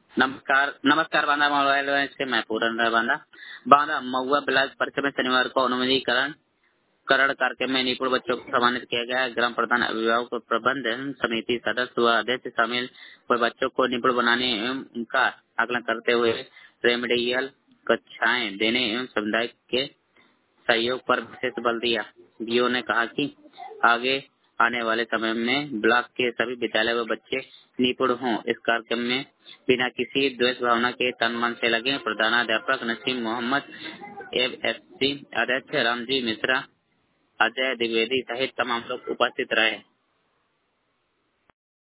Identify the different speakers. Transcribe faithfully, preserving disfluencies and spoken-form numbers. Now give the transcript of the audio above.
Speaker 1: नमस्कार नमस्कार बांदा मोबाइल से मैं पूरन बांदा बांदा महुआ ब्लॉक परिसर में शनिवार को अनुमतिकरण करण कार्यक्रम में निपुण बच्चों को सम्मानित किया गया। ग्राम प्रधान, अभिभावक, प्रबंधन समिति सदस्य व अध्यक्ष शामिल हुए। बच्चों को निपुण बनाने एवं उनका आकलन करते हुए रेमेडियल कक्षाएं देने एवं समुदाय के सहयोग पर विशेष बल दिया। डीओ ने कहा कि आगे आने वाले समय में ब्लॉक के सभी विद्यालय व बच्चे निपुण हों। इस कार्यक्रम में बिना किसी द्वेष भावना के तन मन से लगे। प्रधानाध्यापक Naseem Mohammad, F S C अध्यक्ष रामजी मिश्रा, अजय द्विवेदी सहित तमाम लोग उपस्थित रहे।